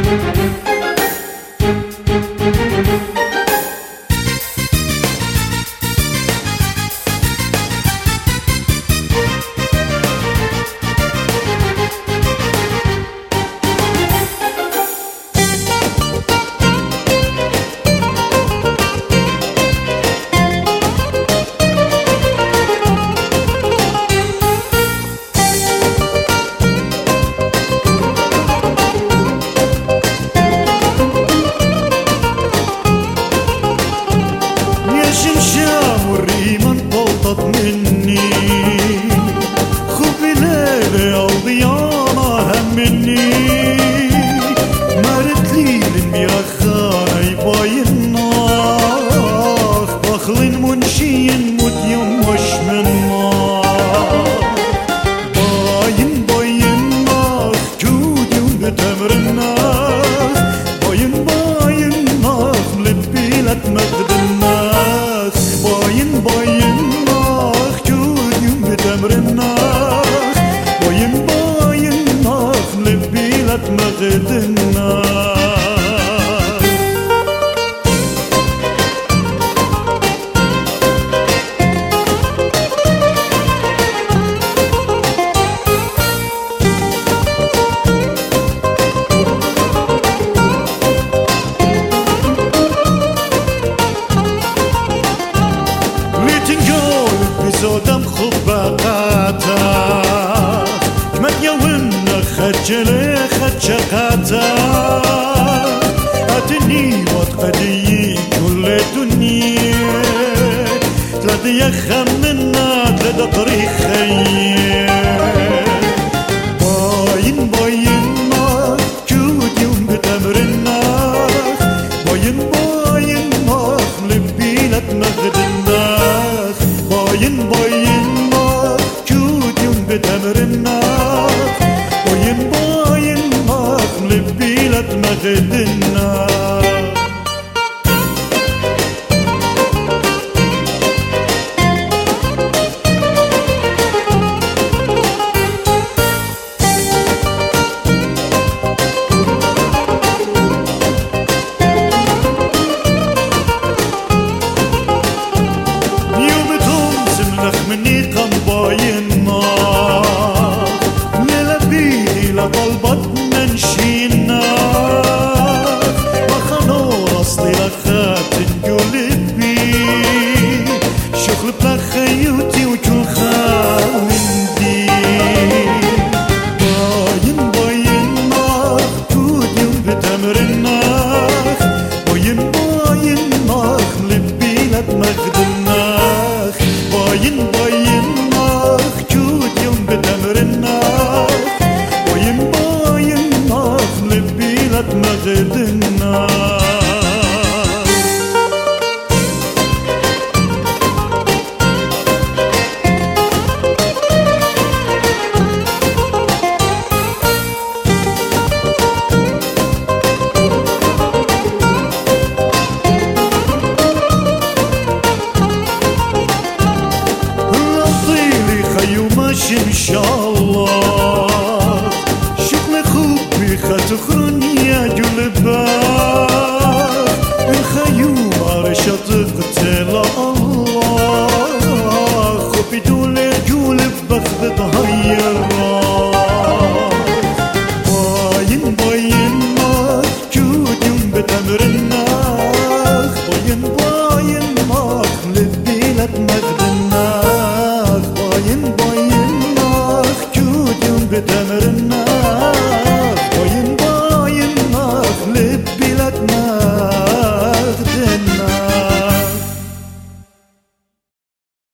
مني خب ليلي الضيانة هم مني مرت لي الميخانة يباين ناخ بخل منشين مت يمش من ناخ باين باين ناخ جودي وبتمر الناخ باين ناخ لبي لا تمد الناخ باين تمر الناخ باين ناخ لبي لا تمغد الناخ زودم خوب بقاتا من يوم خجل خجقاتا أتني واتقدي كل دنيا تلدي خمنا تلد طريقي باين ناخ جود يوم بتمر الناخ باين ناخ لبي لا تمغد الناخ باين ناخ جود يوم بتمر الناخ باين ناخ لبي لا تمغد الناخ مني كان باين ناخ للبي لا طلبت منشي ناخ ما خنور اصلي لخات قلبي شغل بخيوتي وكل خاوندي باين ناخ جود يوم بتمر الناخ باين ناخ لبي لا تمغد الناخ باين ناخ جود يوم بتمر الناخ باين ناخ لبي لا تمغد الناخ إن شاء الله شغل خوبي خاتخرن يا جلباه الخيوم عرشت قتل الله خوبي دول جولب بخذ ضهير باين ناخ جود يوم بتمر الناخ باين ناخ لبي لا تمغد الناخ باين ناخ جود يوم بتمر